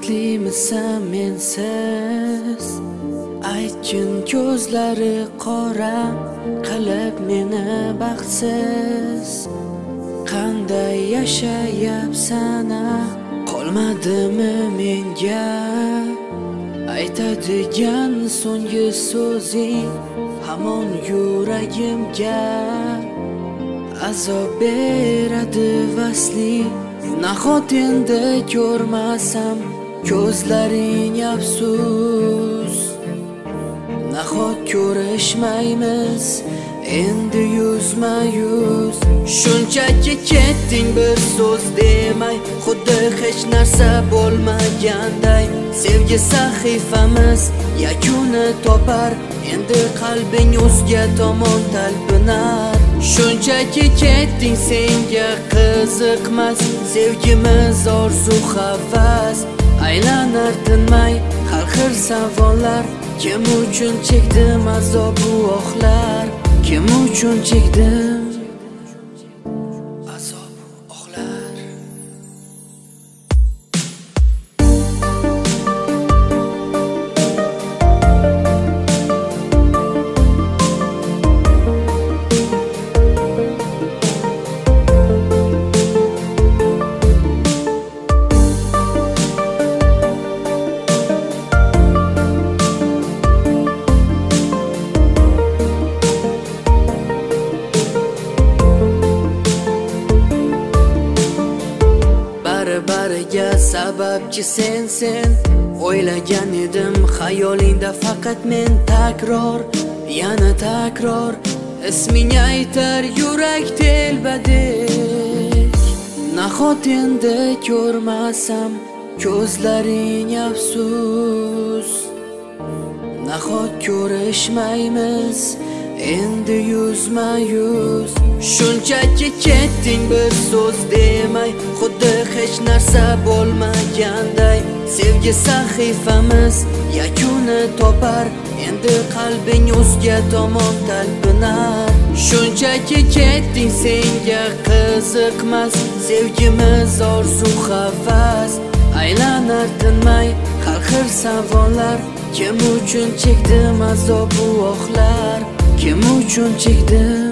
baxtlimisan mensiz? Aytgin ko'zlari qora qilib meni baxtsiz. Qanday yashayapsan? Qolmadimi menga aytadigan so'nggi so'zing? Hamon yuragimga azob beradi vasling. Nahot endi ko'rmasam ko'zlaring afsus? Nahot ko'rishmaymiz endi yuzma-yuz? Shunchaki ketding bir so'z demay, xuddi hech narsa bo'lmaganday. Sevgi sahifamiz yakuni topar, endi qalbing o'zga tomon talpinar. Shunchaki ketding, senga qiziqmas sevgimiz orzu havas. Aylanar tinmay har xil savollar. Kim uchun chekdim azob-u ohlar? Kim uchun chekdim azob-u ohlar? Bariga sababchi sensen. O'ylagan edim xayolingda faqat men. Takror, yana takror isming aytar yurak telbadek. Nahot endi ko'rmasam ko'zlaring afsus? Nahot ko'rishmaymiz endi yuzma-yuz? Shunchaki ketding bir so'z demay, xuddi hech narsa bo'lmaganday. Sevgi sahifamiz yakuni topar, endi qalbing o'zga tomon talpinar. Shunchaki ketding, senga qiziqmas sevgimiz orzu havas. Aylanar tinmay har xil savollar. Kim uchun chekdim azob-u ohlar? Kim uchun chekdim